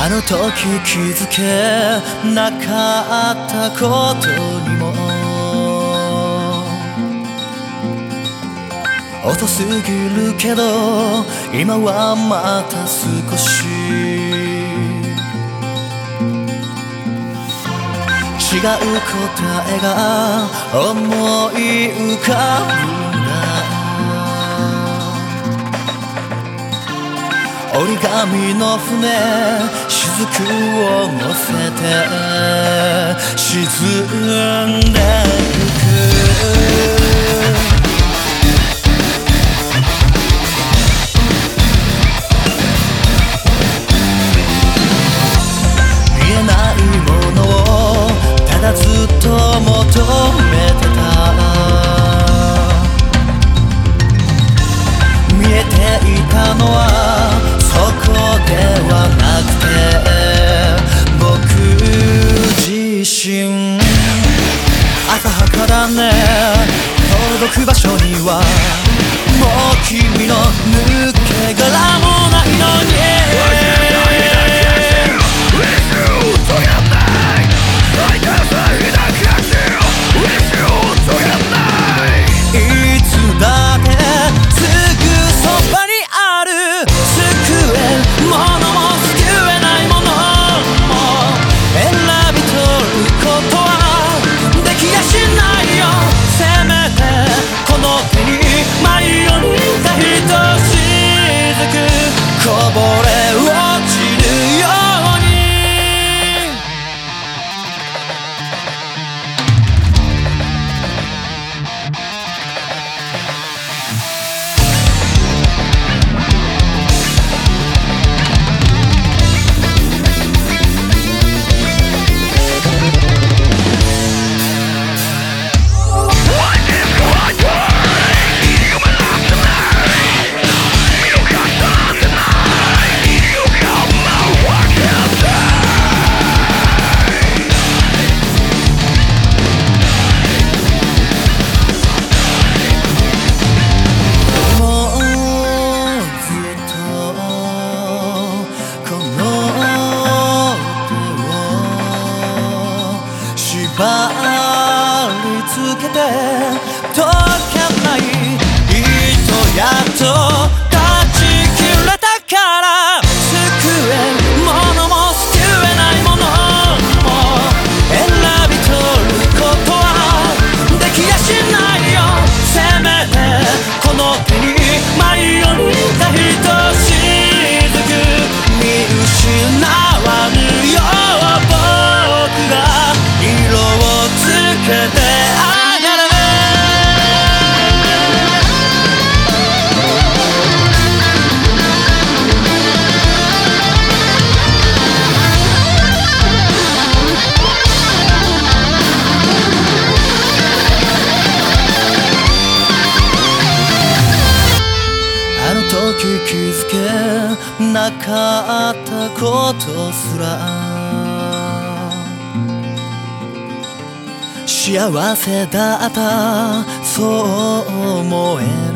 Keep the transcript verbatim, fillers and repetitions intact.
あの時気づけなかったことにも遅すぎるけど今はまた少し違う答えが思い浮かぶんだ。折り紙の船雫を乗せて沈んでゆく。見えないものをただずっと求めてた。見えていたのはそこではなくて僕自身。浅はかだね届く場所にはもう君の抜け殻もないのに。いつだってすぐそばにある救えるものも救えないものも選び取ることはできやしないよ。せめてこの手に舞い降りたひとしずくこぼれ落ちるように。縛りつけて解かない糸やっと断ち切れたから救えるものも救えないものも選び取ることはできやしないよ。せめてこの手に舞い降りたひとしずく見失わぬよ僕が色をつけてあげる。あの時気づけなかったことすら幸せだったそう思える。